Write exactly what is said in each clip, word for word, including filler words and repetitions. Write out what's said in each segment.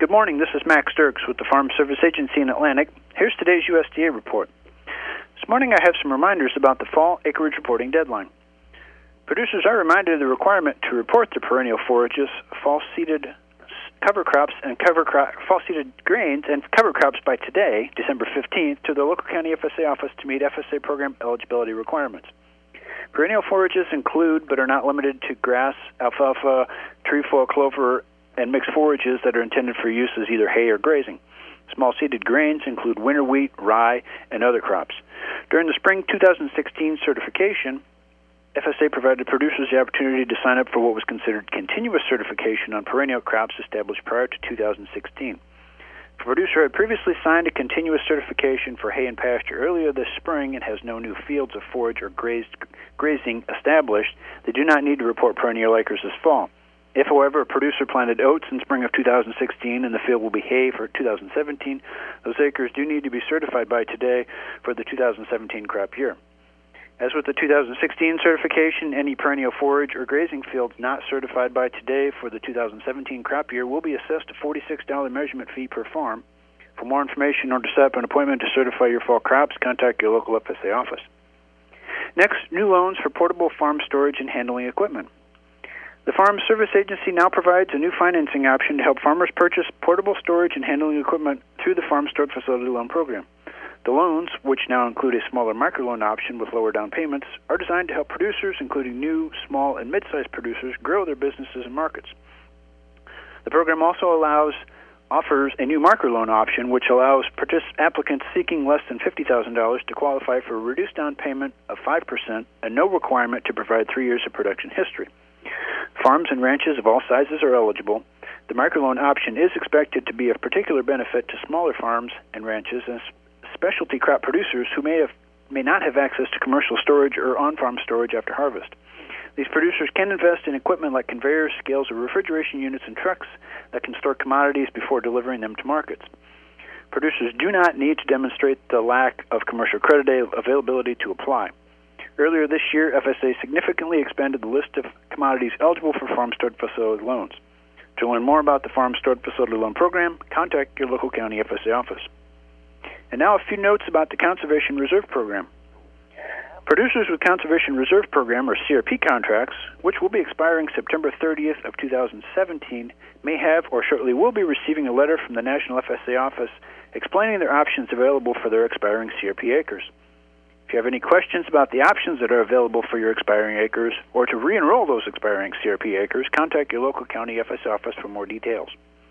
Good morning, this is Max Dirks with the Farm Service Agency in Atlantic. Here's today's U S D A report. This morning I have some reminders about the fall acreage reporting deadline. Producers are reminded of the requirement to report their perennial forages, fall-seeded cover crops, and cover crop, fall-seeded grains and cover crops by today, December fifteenth, to the local county F S A office to meet F S A program eligibility requirements. Perennial forages include, but are not limited to, grass, alfalfa, trefoil, clover, and mixed forages that are intended for use as either hay or grazing. Small-seeded grains include winter wheat, rye, and other crops. During the spring two thousand sixteen certification, F S A provided producers the opportunity to sign up for what was considered continuous certification on perennial crops established prior to two thousand sixteen. If a producer had previously signed a continuous certification for hay and pasture earlier this spring and has no new fields of forage or grazed, grazing established, they do not need to report perennial acres this fall. If, however, a producer planted oats in spring of two thousand sixteen and the field will be hay for two thousand seventeen, those acres do need to be certified by today for the two thousand seventeen crop year. As with the two thousand sixteen certification, any perennial forage or grazing fields not certified by today for the two thousand seventeen crop year will be assessed a forty-six dollars measurement fee per farm. For more information or to set up an appointment to certify your fall crops, contact your local F S A office. Next, new loans for portable farm storage and handling equipment. The Farm Service Agency now provides a new financing option to help farmers purchase portable storage and handling equipment through the Farm Stored Facility Loan Program. The loans, which now include a smaller microloan option with lower down payments, are designed to help producers, including new, small, and mid-sized producers, grow their businesses and markets. The program also allows offers a new microloan option, which allows partic- applicants seeking less than fifty thousand dollars to qualify for a reduced down payment of five percent and no requirement to provide three years of production history. Farms and ranches of all sizes are eligible. The microloan option is expected to be of particular benefit to smaller farms and ranches and specialty crop producers who may have may not have access to commercial storage or on-farm storage after harvest. These producers can invest in equipment like conveyors, scales, or refrigeration units and trucks that can store commodities before delivering them to markets. Producers do not need to demonstrate the lack of commercial credit availability to apply. Earlier this year, F S A significantly expanded the list of commodities eligible for Farm Stored Facility loans. To learn more about the Farm Stored Facility Loan Program, contact your local county F S A office. And now a few notes about the Conservation Reserve Program. Producers with Conservation Reserve Program, or C R P contracts, which will be expiring September thirtieth of two thousand seventeen, may have or shortly will be receiving a letter from the National F S A office explaining their options available for their expiring C R P acres. If you have any questions about the options that are available for your expiring acres or to re-enroll those expiring C R P acres, contact your local county F S A office for more details.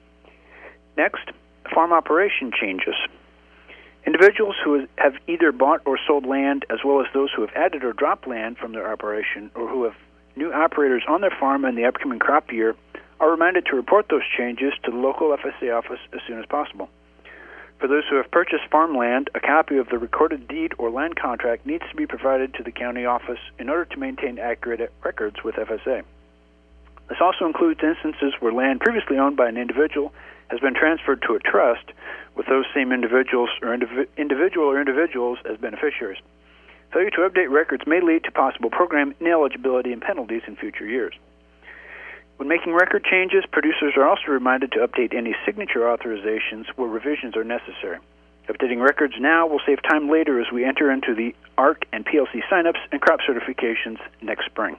Next, farm operation changes. Individuals who have either bought or sold land, as well as those who have added or dropped land from their operation, or who have new operators on their farm in the upcoming crop year, are reminded to report those changes to the local F S A office as soon as possible. For those who have purchased farmland, a copy of the recorded deed or land contract needs to be provided to the county office in order to maintain accurate records with F S A. This also includes instances where land previously owned by an individual has been transferred to a trust with those same individuals or indiv- individual or individuals as beneficiaries. Failure to update records may lead to possible program ineligibility and penalties in future years. When making record changes, producers are also reminded to update any signature authorizations where revisions are necessary. Updating records now will save time later as we enter into the A R C and P L C signups and crop certifications next spring.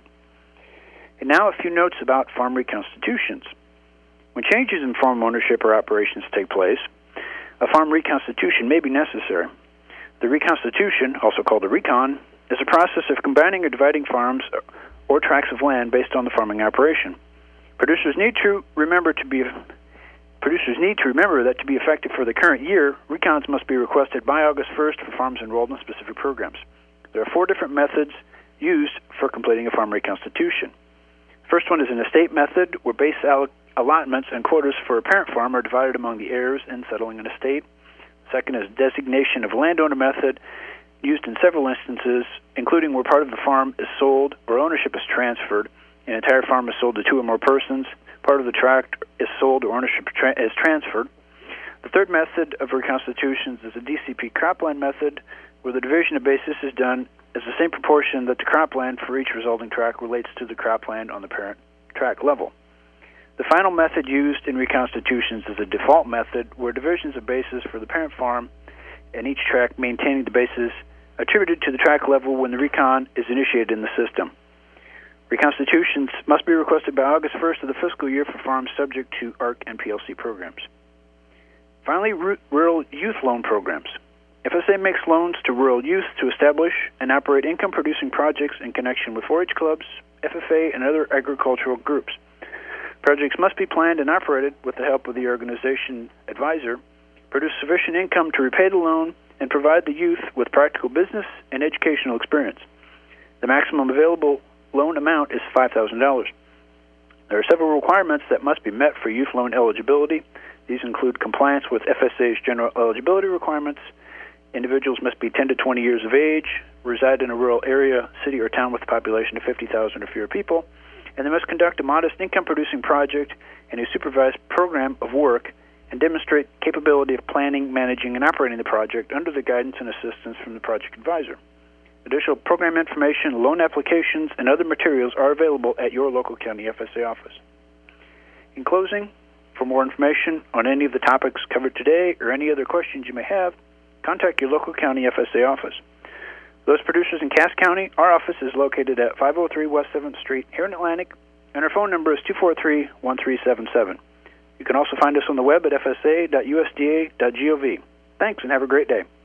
And now a few notes about farm reconstitutions. When changes in farm ownership or operations take place, a farm reconstitution may be necessary. The reconstitution, also called a recon, is a process of combining or dividing farms or tracts of land based on the farming operation. Producers need to remember to be producers need to remember that to be effective for the current year, recons must be requested by August first for farms enrolled in specific programs. There are four different methods used for completing a farm reconstitution. First one is an estate method, where base alloc- allotments and quotas for a parent farm are divided among the heirs in settling an estate. Second is designation of landowner method, used in several instances, including where part of the farm is sold or ownership is transferred. An entire farm is sold to two or more persons. Part of the tract is sold or ownership tra- is transferred. The third method of reconstitutions is a D C P cropland method, where the division of basis is done as the same proportion that the cropland for each resulting tract relates to the cropland on the parent tract level. The final method used in reconstitutions is a default method where divisions of bases for the parent farm and each tract maintaining the bases attributed to the tract level when the recon is initiated in the system. Reconstitutions must be requested by August first of the fiscal year for farms subject to A R C and P L C programs. Finally, rural youth loan programs. F S A makes loans to rural youth to establish and operate income-producing projects in connection with four H clubs, F F A, and other agricultural groups. Projects must be planned and operated with the help of the organization advisor, produce sufficient income to repay the loan, and provide the youth with practical business and educational experience. The maximum available loan amount is five thousand dollars. There are several requirements that must be met for youth loan eligibility. These include compliance with F S A's general eligibility requirements. Individuals must be ten to twenty years of age, reside in a rural area, city, or town with a population of fifty thousand or fewer people, and they must conduct a modest income-producing project and a supervised program of work and demonstrate capability of planning, managing, and operating the project under the guidance and assistance from the project advisor. Additional program information, loan applications, and other materials are available at your local county F S A office. In closing, for more information on any of the topics covered today or any other questions you may have, contact your local county F S A office. Those producers in Cass County, our office is located at five oh three West seventh Street here in Atlantic, and our phone number is two four three, one three seven seven. You can also find us on the web at f s a dot u s d a dot gov. Thanks, and have a great day.